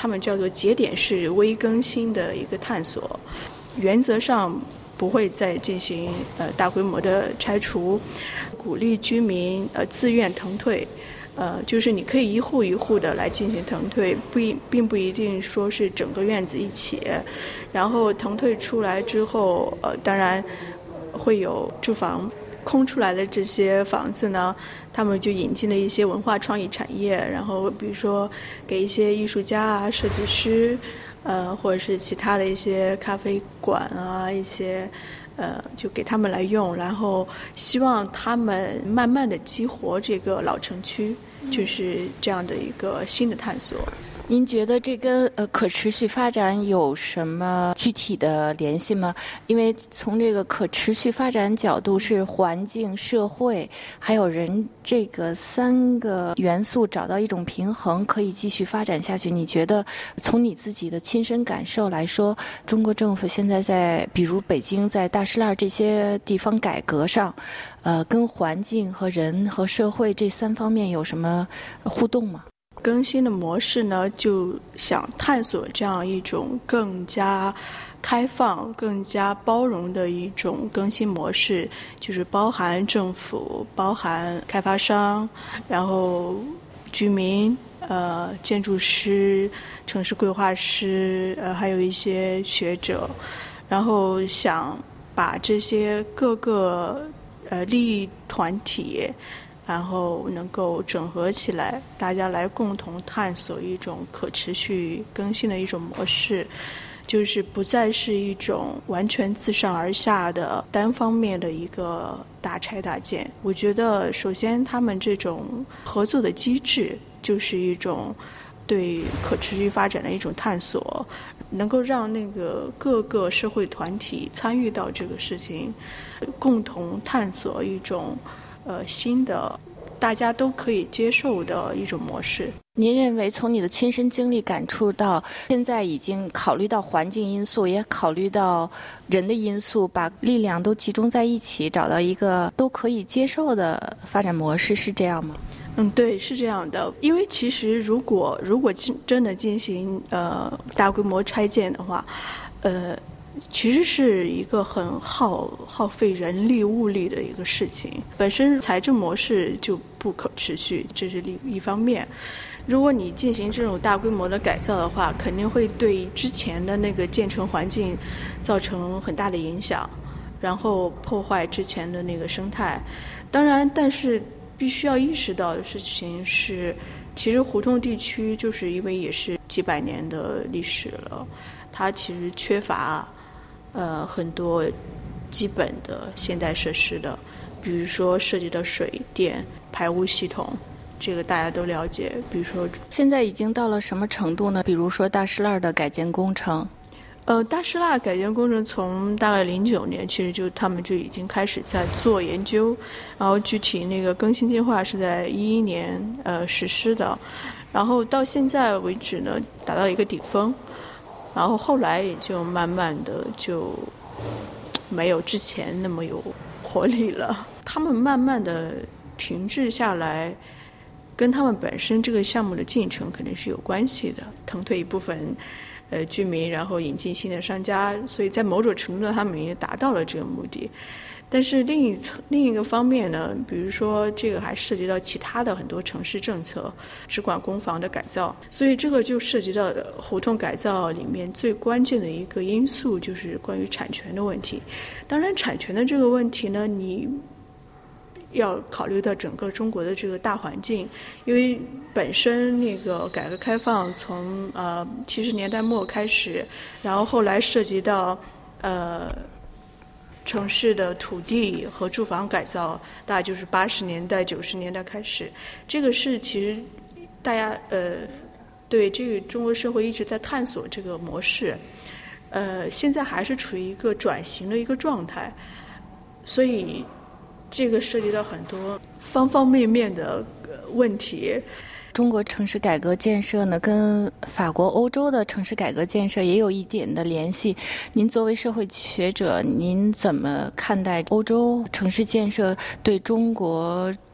他们叫做节点式微更新的一个探索，原则上不会再进行呃大规模的拆除，鼓励居民呃自愿腾退。呃，就是你可以一户一户的来进行腾退，不一并不一定说是整个院子一起。然后腾退出来之后，呃，当然会有住房空出来的这些房子呢，他们就引进了一些文化创意产业，然后比如说给一些艺术家啊、设计师，呃，或者是其他的一些咖啡馆啊，一些。呃，就给他们来用，然后希望他们慢慢的激活这个老城区，就是这样的一个新的探索。 您觉得这跟呃可持续发展有什么具体的联系吗？因为从这个可持续发展角度，是环境、社会还有人这个三个元素找到一种平衡，可以继续发展下去。你觉得从你自己的亲身感受来说，中国政府现在在比如北京在大栅栏这些地方改革上，呃，跟环境和人和社会这三方面有什么互动吗？ 更新的模式呢，就想探索这样一种更加开放、更加包容的一种更新模式，就是包含政府、包含开发商，然后居民、呃建筑师、城市规划师，呃还有一些学者，然后想把这些各个呃利益团体。然后能够整合起来，大家来共同探索一种可持续更新的一种模式，就是不再是一种完全自上而下的单方面的一个大拆大建。我觉得首先他们这种合作的机制就是一种对可持续发展的一种探索，能够让那个各个社会团体参与到这个事情，共同探索一种呃，新的大家都可以接受的一种模式。 您认为从你的亲身经历感触到，现在已经考虑到环境因素，也考虑到人的因素，把力量都集中在一起，找到一个都可以接受的发展模式，是这样吗？ 嗯，对，是这样的。因为其实如果如果真的进行呃大规模拆建的话，呃。其实是一个很耗耗费人力物力的一个事情，本身财政模式就不可持续，这是一方面。如果你进行这种大规模的改造的话，肯定会对之前的那个建成环境造成很大的影响，然后破坏之前的那个生态。当然，但是必须要意识到的事情是，其实胡同地区就是因为也是几百年的历史了，它其实缺乏呃，很多基本的现代设施的，比如说涉及到水电、排污系统，这个大家都了解。比如说， 现在已经到了什么程度呢？比如说大栅栏的改建工程。 呃，大栅栏改建工程从大概零九年，其实就他们就已经开始在做研究，然后具体那个更新计划是在一一年呃实施的，然后到现在为止呢，达到一个顶峰。然后后来也就慢慢的就没有之前那么有活力了。他们慢慢的停滞下来，跟他们本身这个项目的进程肯定是有关系的。腾退一部分呃居民，然后引进新的商家，所以在某种程度上他们已经达到了这个目的。但是另一层另一个方面呢，比如说这个还涉及到其他的很多城市政策，只管公房的改造，所以这个就涉及到胡同改造里面最关键的一个因素，就是关于产权的问题。当然，产权的这个问题呢，你要考虑到整个中国的这个大环境，因为本身那个改革开放从呃七十年代末开始，然后后来涉及到呃。城市的土地和住房改造，大概就是八十年代、九十年代开始。这个是其实大家呃对这个中国社会一直在探索这个模式，呃，现在还是处于一个转型的一个状态，所以这个涉及到很多方方面面的问题。 中国城市改革建设呢，跟法国、欧洲的城市改革建设也有一点的联系。您作为社会学者，您怎么看待欧洲城市建设对中国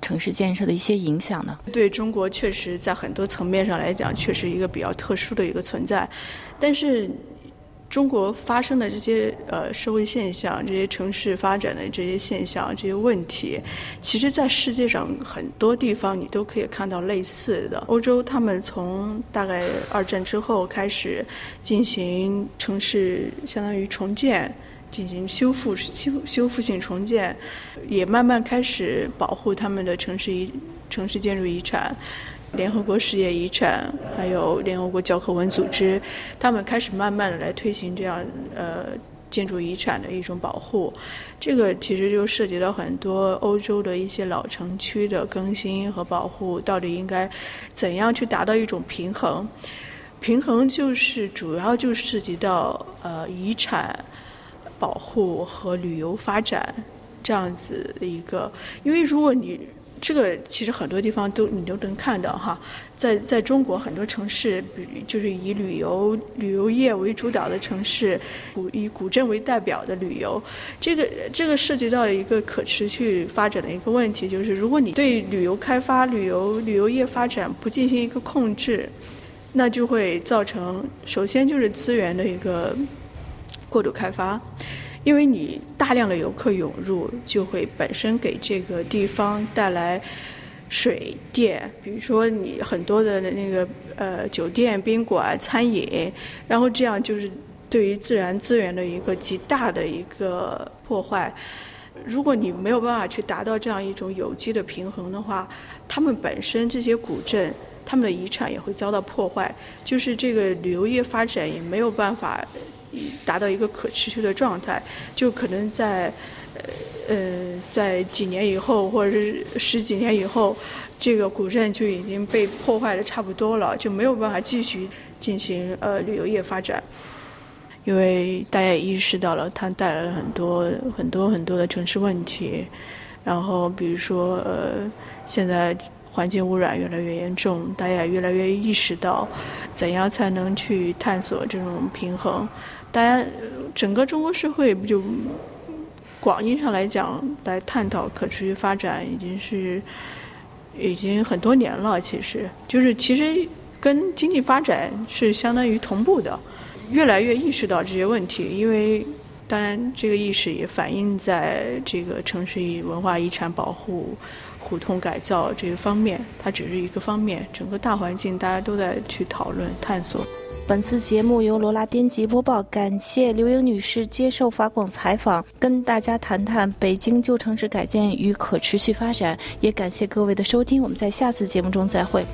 城市建设的一些影响呢？ 对中国确实在很多层面上来讲，确实一个比较特殊的一个存在，但是中国发生的这些呃社会现象，这些城市发展的这些现象，这些问题，其实在世界上很多地方你都可以看到类似的。欧洲他们从大概二战之后开始进行城市相当于重建，进行修复修修复性重建，也慢慢开始保护他们的城市遗城市建筑遗产。联合国世界遗产，还有联合国教科文组织，他们开始慢慢的来推行这样呃建筑遗产的一种保护。这个其实就涉及到很多欧洲的一些老城区的更新和保护，到底应该怎样去达到一种平衡？平衡就是主要就涉及到呃遗产保护和旅游发展这样子的一个，因为如果你这个其实很多地方都你都能看到哈，在在中国很多城市，就是以旅游旅游业为主导的城市，古以古镇为代表的旅游，这个这个涉及到一个可持续发展的一个问题，就是如果你对旅游开发、旅游旅游业发展不进行一个控制，那就会造成首先就是资源的一个过度开发。因为你大量的游客涌入，就会本身给这个地方带来水电，比如说你很多的那个呃酒店、宾馆、餐饮，然后这样就是对于自然资源的一个极大的一个破坏。如果你没有办法去达到这样一种有机的平衡的话，他们本身这些古镇，他们的遗产也会遭到破坏，就是这个旅游业发展也没有办法达到一个可持续的状态，就可能在呃在几年以后或者是十几年以后，这个古镇就已经被破坏的差不多了，就没有办法继续进行呃旅游业发展。因为大家也意识到了它带来了很多很多很多的城市问题，然后比如说呃现在环境污染越来越严重，大家也越来越意识到怎样才能去探索这种平衡。大家整个中国社会就广义上来讲来探讨可持续发展已经是已经很多年了，其实就是其实跟经济发展是相当于同步的，越来越意识到这些问题。因为当然这个意识也反映在这个城市文化遗产保护、胡同改造这个方面，它只是一个方面，整个大环境大家都在去讨论探索。 本次节目由罗拉编辑播报，感谢刘英女士接受法广采访，跟大家谈谈北京旧城市改建与可持续发展，也感谢各位的收听，我们在下次节目中再会。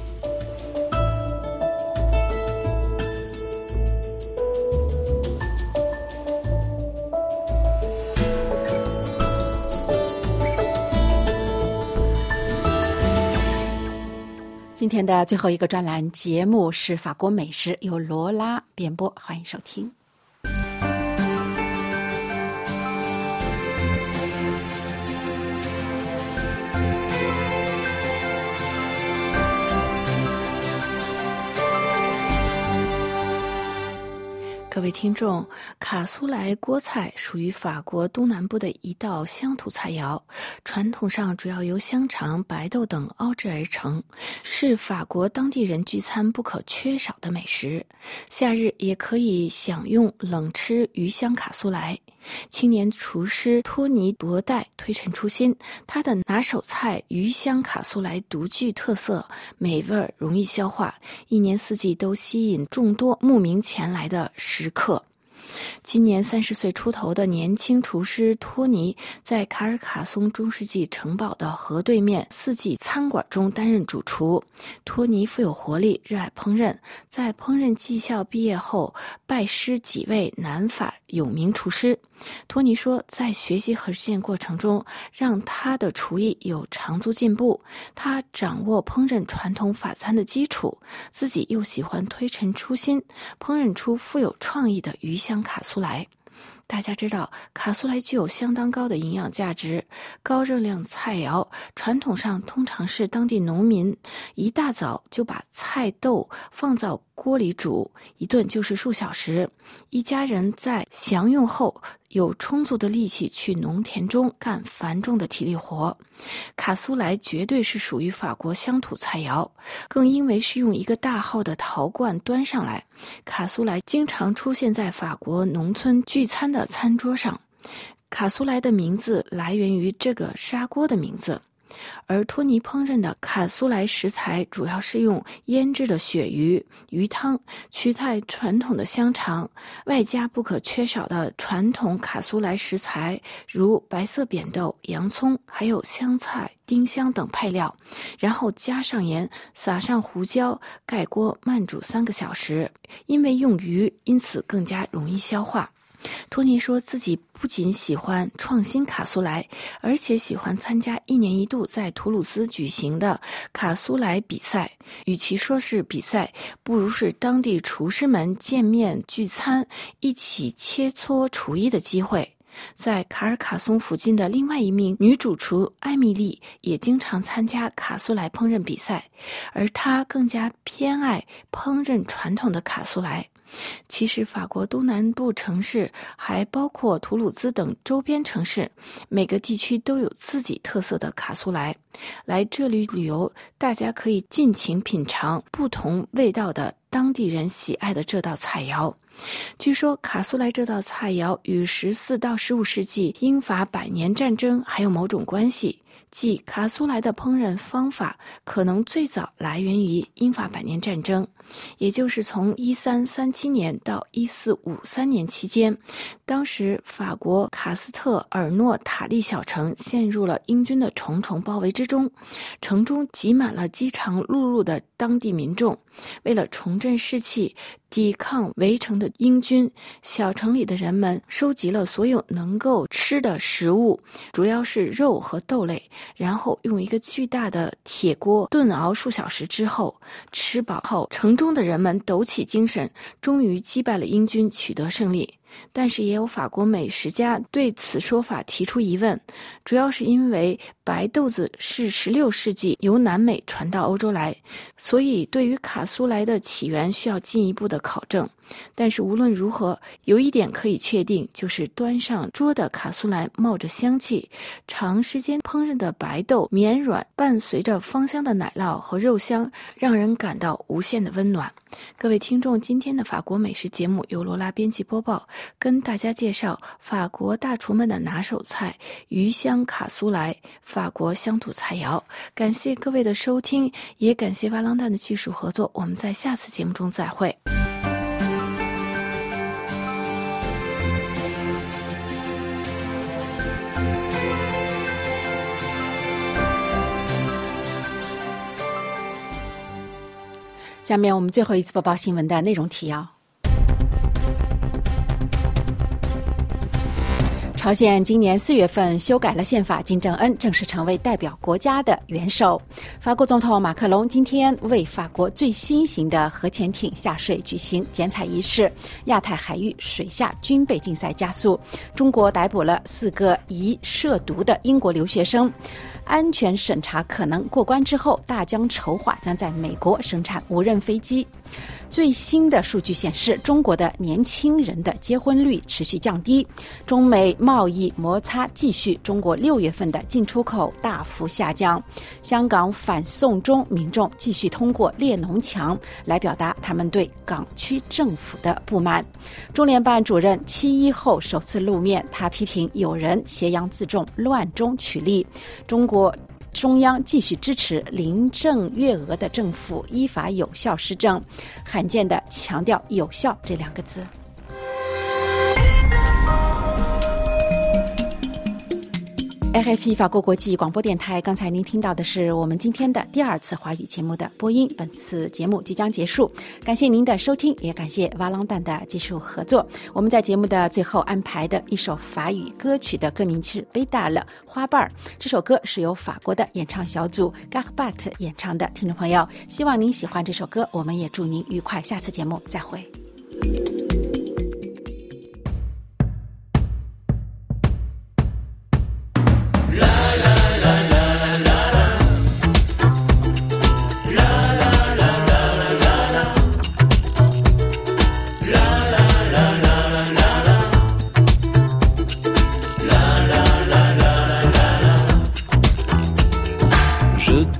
今天的最后一个专栏节目是法国美食，由罗拉编播，欢迎收听。 各位听众，卡苏莱锅菜属于法国东南部的一道乡土菜肴，传统上主要由香肠、白豆等熬制而成，是法国当地人聚餐不可缺少的美食。夏日也可以享用冷吃鱼香卡苏莱。青年厨师托尼·博代推陈出新，他的拿手菜鱼香卡苏莱独具特色，美味容易消化，一年四季都吸引众多慕名前来的食客。今年三十岁出头的年轻厨师托尼，在卡尔卡松中世纪城堡的河对面四季餐馆中担任主厨。托尼富有活力，热爱烹饪，在烹饪技校毕业后，拜师几位南法有名厨师。托尼说，在学习和实践过程中，让他的厨艺有长足进步。他掌握烹饪传统法餐的基础，自己又喜欢推陈出新，烹饪出富有创意的鱼香卡苏莱。大家知道，卡苏莱具有相当高的营养价值，高热量菜肴传统上通常是当地农民一大早就把菜豆放到锅里煮，一顿就是数小时。一家人在享用后有充足的力气去农田中干繁重的体力活。卡苏莱绝对是属于法国乡土菜肴，更因为是用一个大号的陶罐端上来，卡苏莱经常出现在法国农村聚餐的餐桌上。卡苏莱的名字来源于这个砂锅的名字。而托尼烹饪的卡苏莱食材主要是用腌制的鳕鱼、鱼汤取代传统的香肠，外加不可缺少的传统卡苏莱食材，如白色扁豆、洋葱，还有香菜、丁香等配料，然后加上盐，撒上胡椒，盖锅慢煮三个小时。因为用鱼，因此更加容易消化。托尼说自己不仅喜欢创新卡苏莱，而且喜欢参加一年一度在图鲁兹举行的卡苏莱比赛。与其说是比赛，不如是当地厨师们见面聚餐，一起切磋厨艺的机会。在卡尔卡松附近的另外一名女主厨艾米丽也经常参加卡苏莱烹饪比赛，而她更加偏爱烹饪传统的卡苏莱。其实法国东南部城市还包括图鲁兹等周边城市，每个地区都有自己特色的卡苏莱。来这里旅游，大家可以尽情品尝不同味道的当地人喜爱的这道菜肴。据说卡苏莱这道菜肴与十四到十五世纪英法百年战争还有某种关系，即卡苏莱的烹饪方法可能最早来源于英法百年战争，也就是从一三三七年到一四五三年期间。当时法国卡斯特尔诺塔利小城陷入了英军的重重包围之中，城中挤满了饥肠辘辘的当地民众。为了重振士气，抵抗围城的英军，小城里的人们收集了所有能够吃的食物，主要是肉和豆类，然后用一个巨大的铁锅炖熬数小时之后，吃饱后，城中的人们抖起精神，终于击败了英军，取得胜利。但是也有法国美食家对此说法提出疑问，主要是因为白豆子是十六世纪由南美传到欧洲来，所以对于卡苏莱的起源需要进一步的考证。但是无论如何，有一点可以确定，就是端上桌的卡苏莱冒着香气，长时间烹饪的白豆绵软，伴随着芳香的奶酪和肉香，让人感到无限的温暖。各位听众，今天的法国美食节目由罗拉编辑播报，跟大家介绍法国大厨们的拿手菜鱼香卡苏莱，法国乡土菜肴。感谢各位的收听，也感谢瓦朗蛋的技术合作，我们在下次节目中再会。 下面我们最后一次播报新闻的内容提要。朝鲜今年四月份修改了宪法，金正恩正式成为代表国家的元首。法国总统马克龙今天为法国最新型的核潜艇下水举行剪彩仪式。亚太海域水下军备竞赛加速，中国逮捕了四个疑涉毒的英国留学生。安全审查可能过关之后，大疆筹划将在美国生产无人飞机。最新的数据显示，中国的年轻人的结婚率持续降低。中美贸易摩擦继续，中国六月份的进出口大幅下降。香港反送中民众继续通过列侬墙来表达他们对港区政府的不满。中联办主任七一后首次露面，他批评有人挟洋自重，乱中取利。中国中央继续支持林郑月娥的政府依法有效施政，罕见地强调有效这两个字。R F I 法国国际广播电台，刚才您听到的是我们今天的第二次华语节目的播音。本次节目即将结束，感谢您的收听，也感谢瓦朗蛋的技术合作。我们在节目的最后安排的一首法语歌曲的歌名是《贝大了花瓣》，这首歌是由法国的演唱小组 Garbat 演唱的。听众朋友，希望您喜欢这首歌，我们也祝您愉快，下次节目再会。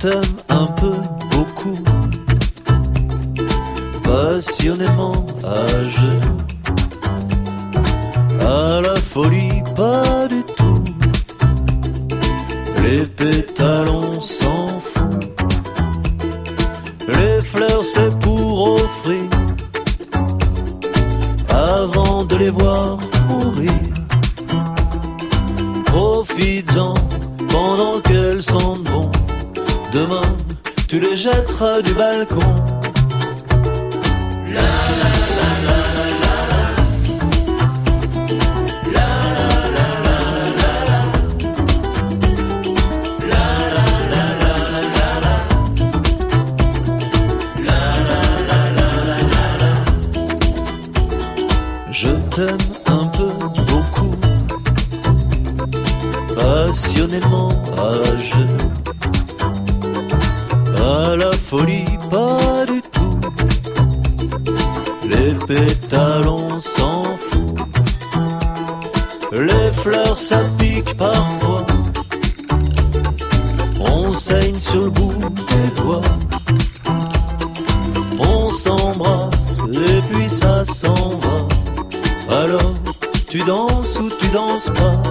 t'aime un peu, beaucoup, passionnément à genoux, à la folie pas du tout, les pétales on s'en fout, les fleurs c'est pour offrir, avant de les voir mourir. Profites-en pendant qu'elles sentent bon. Demain, tu les jetteras du balcon. La la la la la la la. La la la la la la. La la la la la la la. La la la la la la la. Je t'aime un peu, beaucoup, passionnément à genoux, à la folie pas du tout, les pétales on s'en fout, les fleurs ça pique parfois, on saigne sur le bout des doigts, on s'embrasse et puis ça s'en va. Alors tu danses ou tu danses pas,